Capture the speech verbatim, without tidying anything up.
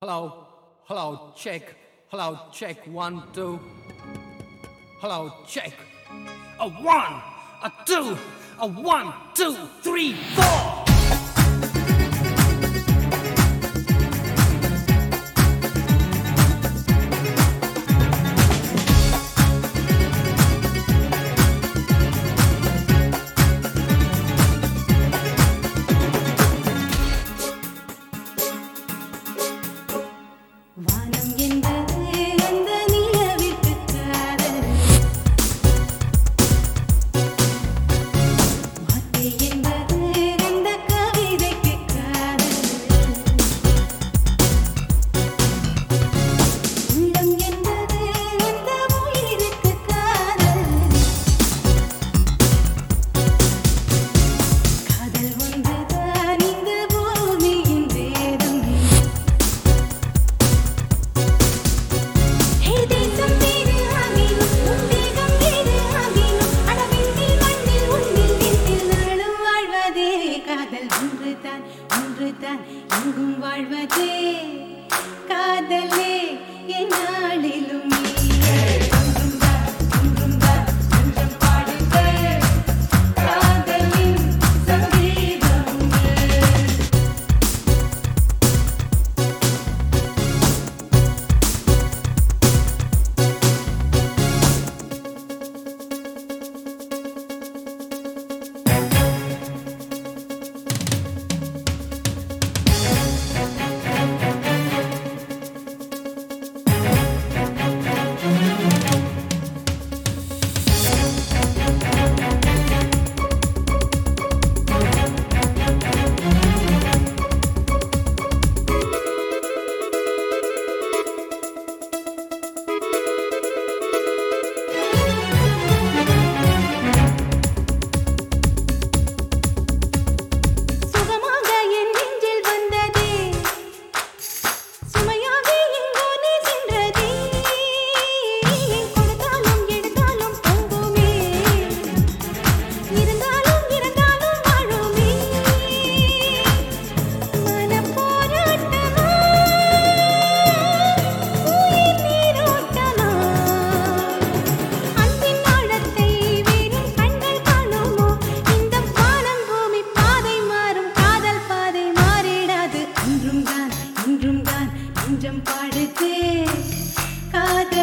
Hello, hello, check. Hello, check. One, two. Hello, check. A one, a two, a one, two, three, four. வானம் என்பது அந்த நிலவிற்கு காதல், வார்த்தை என்பது அந்த கவிதைக்கு காதல், உள்ளம் என்பது அந்த உயிருக்கு காதல், காதல் ஒன்றுதான் இந்த பூமியின் வேதம். ஹே தேசம் வீடு ஆகினும் உன் தேகம் வீடு ஆகினும் அடவிண்ணில் மண்ணில் உன்னில் விண்ணில் நாளும் வாழ்வதே காதல் ஒன்றுதான் ஒன்றுதான் எங்கும் வாழ்வதே காதலே எந்நாளிலும் நீயே. ஒன்றும்தான் ஒன்றும்தான் கொஞ்சம் பாடுங்க காதலின் சங்கீதம் நீ. சுகமாக என் நெஞ்சில் வந்ததே, சுமையாக எங்கோ நீ சென்றதே, கொடுத்தாலும் எடுத்தாலும் பொங்குமே, இருந்தாலும் இறந்தாலும் வாழுமே, மனப்போராட்டமா உயிர் நீரோட்டமா, அன்பின் ஆழத்தை வெறும் கண்கள் காணுமோ, இந்த வானம் பூமி பாதை மாறும் காதல் பாதை மாறிடாது. ஒன்றும் தான் இன்றும் தான் நெஞ்சம் பாடுதே காதல்